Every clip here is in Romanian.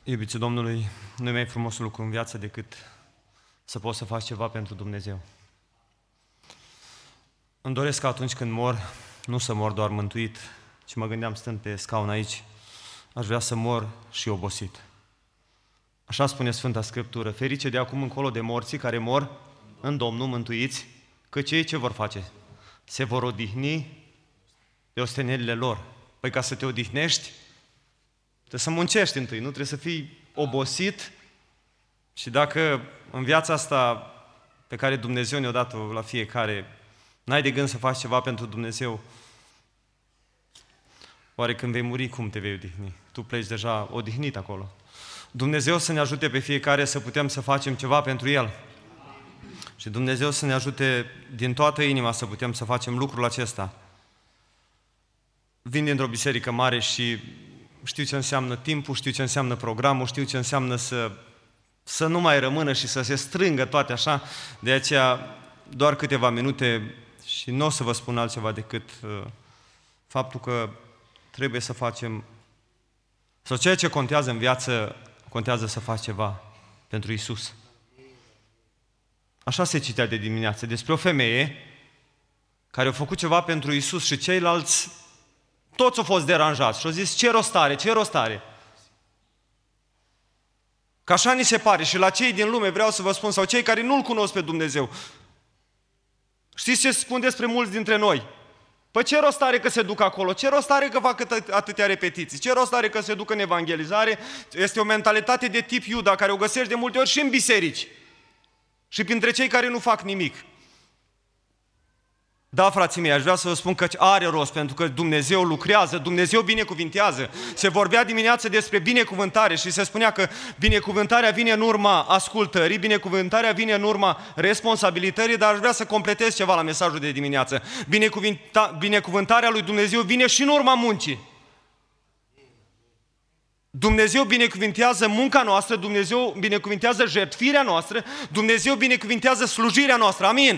Iubiții Domnului, nu e mai frumos lucru în viață decât să poți să faci ceva pentru Dumnezeu. Îmi doresc că atunci când mor, nu să mor doar mântuit, ci mă gândeam stând pe scaun aici, aș vrea să mor și obosit. Așa spune Sfânta Scriptură, ferice de acum încolo de morții care mor în Domnul mântuiți, căci ei ce vor face? Se vor odihni de ostenelile lor. Păi ca să te odihnești, trebuie să muncești întâi, nu trebuie să fii obosit. Și dacă în viața asta pe care Dumnezeu ne-a dat-o la fiecare, n-ai de gând să faci ceva pentru Dumnezeu, oare când vei muri, cum te vei odihni? Tu pleci deja odihnit acolo. Dumnezeu să ne ajute pe fiecare să putem să facem ceva pentru El. Și Dumnezeu să ne ajute din toată inima să putem să facem lucrul acesta. Vin dintr-o biserică mare și știu ce înseamnă timpul, știu ce înseamnă programul, știu ce înseamnă să nu mai rămână și să se strângă toate așa. De aceea doar câteva minute și nu o să vă spun altceva decât faptul că trebuie să facem, sau ceea ce contează în viață, contează să faci ceva pentru Iisus. Așa se citea de dimineață despre o femeie care a făcut ceva pentru Iisus și ceilalți toți au fost deranjați și au zis, ce rost are, ce rost are? Că așa ni se pare și la cei din lume vreau să vă spun, sau cei care nu-L cunosc pe Dumnezeu. Știți ce spun despre mulți dintre noi? Păi ce rost are că se duc acolo? Ce rost are că fac atâtea repetiții? Ce rost are că se duc în evangelizare? Este o mentalitate de tip Iuda, care o găsești de multe ori și în biserici. Și printre cei care nu fac nimic. Da, frații mei, aș vrea să vă spun că are rost, pentru că Dumnezeu lucrează, Dumnezeu binecuvintează. Se vorbea dimineață despre binecuvântare și se spunea că binecuvântarea vine în urma ascultării, binecuvântarea vine în urma responsabilității, dar aș vrea să completez ceva la mesajul de dimineață. Binecuvântarea lui Dumnezeu vine și în urma muncii. Dumnezeu binecuvintează munca noastră, Dumnezeu binecuvintează jertfirea noastră, Dumnezeu binecuvintează slujirea noastră. Amin?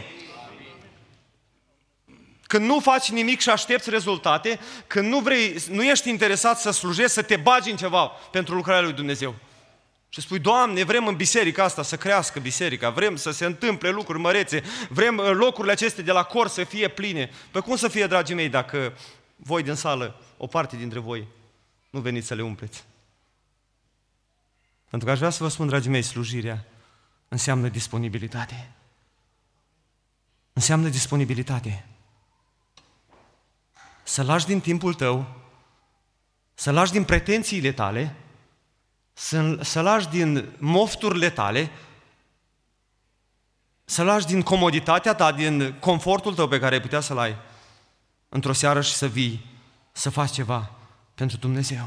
Când nu faci nimic și aștepți rezultate, când nu ești interesat să slujești, să te bagi în ceva pentru lucrarea lui Dumnezeu. Și spui, Doamne, vrem în biserica asta să crească biserica, vrem să se întâmple lucruri mărețe, vrem locurile acestea de la cor să fie pline. Păi cum să fie, dragii mei, dacă voi din sală, o parte dintre voi, nu veniți să le umpleți? Pentru că aș vrea să vă spun, dragii mei, slujirea înseamnă disponibilitate. Înseamnă disponibilitate. Să lași din timpul tău, să lași din pretențiile tale, să lași din mofturile tale, să lași din comoditatea ta, din confortul tău pe care ai putea să-l ai într-o seară și să vii, să faci ceva pentru Dumnezeu.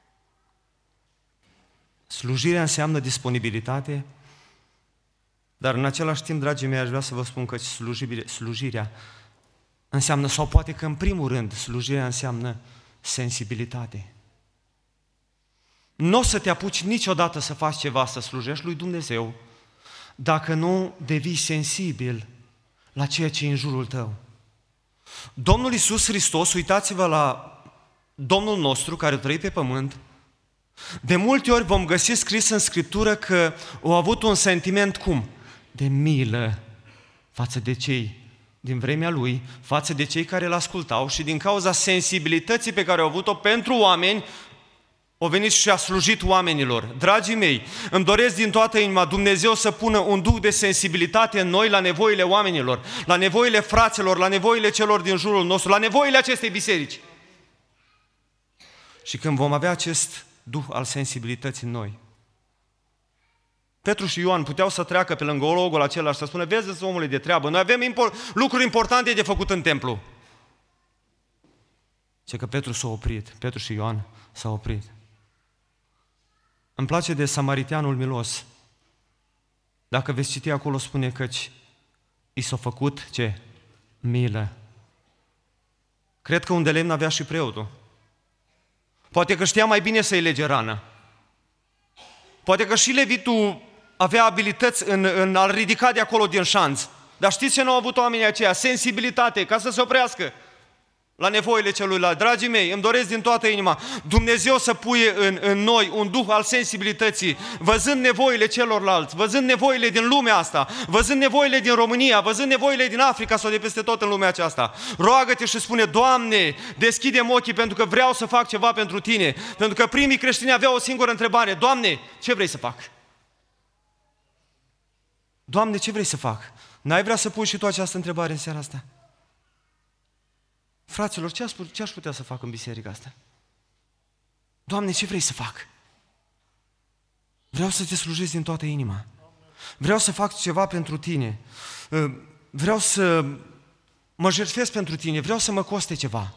Slujirea înseamnă disponibilitate, dar în același timp, dragii mei, aș vrea să vă spun că slujirea înseamnă, sau poate că în primul rând, slujirea înseamnă sensibilitate. Nu o să te apuci niciodată să faci ceva, să slujești lui Dumnezeu, dacă nu devii sensibil la ceea ce e în jurul tău. Domnul Iisus Hristos, uitați-vă la Domnul nostru care a trăit pe pământ, de multe ori vom găsi scris în Scriptură că a avut un sentiment cum? De milă față de cei din vremea Lui, față de cei care îl ascultau și din cauza sensibilității pe care au avut-o pentru oameni, a venit și a slujit oamenilor. Dragii mei, îmi doresc din toată inima Dumnezeu să pună un duh de sensibilitate în noi la nevoile oamenilor, la nevoile fraților, la nevoile celor din jurul nostru, la nevoile acestei biserici. Și când vom avea acest duh al sensibilității în noi, Petru și Ioan puteau să treacă pe lângă logul acela și să spună, vezi, omule, de treabă, noi avem lucruri importante de făcut în templu. Ce că Petru s-a oprit, Petru și Ioan s-au oprit. Îmi place de samariteanul milos. Dacă veți citi acolo, spune căci i s-a făcut ce? Milă. Cred că un de lemn avea și preotul. Poate că știa mai bine să-i lege rana. Poate că și levitul avea abilități în a-l ridica de acolo din șanț. Dar știți ce nu au avut oamenii aceia? Sensibilitate, ca să se oprească. la nevoile celuilalt. Dragii mei, îmi doresc din toată inima Dumnezeu să puie în noi un duh al sensibilității, văzând nevoile celorlalți, văzând nevoile din lumea asta, văzând nevoile din România, văzând nevoile din Africa sau de peste tot în lumea aceasta. Roagă-te și spune: Doamne, deschide-mi ochii pentru că vreau să fac ceva pentru Tine. Pentru că primii creștini aveau o singură întrebare: Doamne, ce vrei să fac? Doamne, ce vrei să fac? N-ai vrea să pui și tu această întrebare în seara asta? Fraților, ce aș putea să fac în biserica asta? Doamne, ce vrei să fac? Vreau să Te slujesc din toată inima. Vreau să fac ceva pentru Tine. Vreau să mă jertfesc pentru Tine. Vreau să mă coste ceva.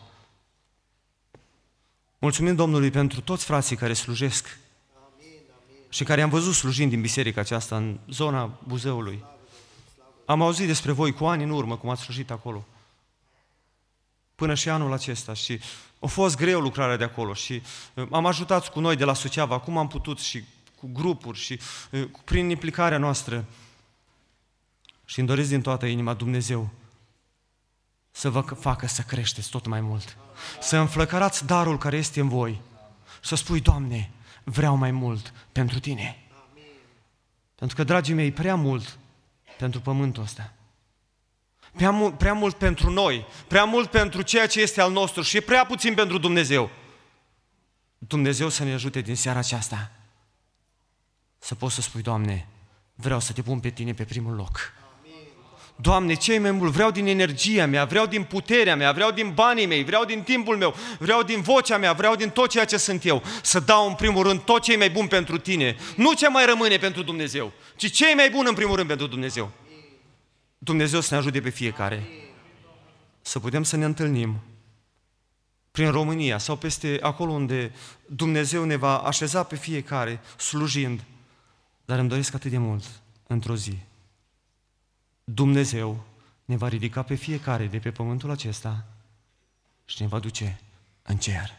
Mulțumim Domnului pentru toți frații care slujesc și care am văzut slujind din biserica aceasta în zona Buzăului. Am auzit despre voi cu ani în urmă, cum ați slujit acolo. Până și anul acesta și a fost greu lucrarea de acolo și am ajutat cu noi de la Suceava, cum am putut și cu grupuri și prin implicarea noastră. Și îmi doresc din toată inima Dumnezeu să vă facă să creșteți tot mai mult, să înflăcărați darul care este în voi și să spui: Doamne, vreau mai mult pentru Tine. Pentru că, dragii mei, prea mult pentru pământul ăsta. Prea mult pentru noi, prea mult pentru ceea ce este al nostru și prea puțin pentru Dumnezeu. Dumnezeu să ne ajute din seara aceasta să poți să spui: Doamne, vreau să Te pun pe Tine pe primul loc. Doamne, ce mai mult, vreau din energia mea, vreau din puterea mea, vreau din banii mei, vreau din timpul meu, vreau din vocea mea, vreau din tot ceea ce sunt eu, să dau în primul rând tot ce e mai bun pentru Tine, nu ce mai rămâne pentru Dumnezeu, ci ce e mai bun în primul rând pentru Dumnezeu. Dumnezeu să ne ajute pe fiecare să putem să ne întâlnim prin România sau peste acolo unde Dumnezeu ne va așeza pe fiecare slujind. Dar îmi doresc atât de mult, într-o zi, Dumnezeu ne va ridica pe fiecare de pe pământul acesta și ne va duce în cer.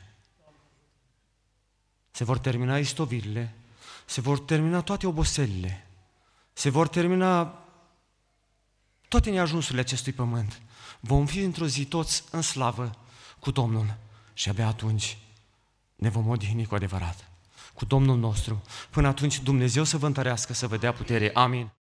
Se vor termina istovirile, se vor termina toate oboselile, se vor termina toate neajunsurile acestui pământ. Vom fi într-o zi toți în slavă cu Domnul și abia atunci ne vom odihni cu adevărat cu Domnul nostru. Până atunci Dumnezeu să vă întărească, să vă dea putere. Amin.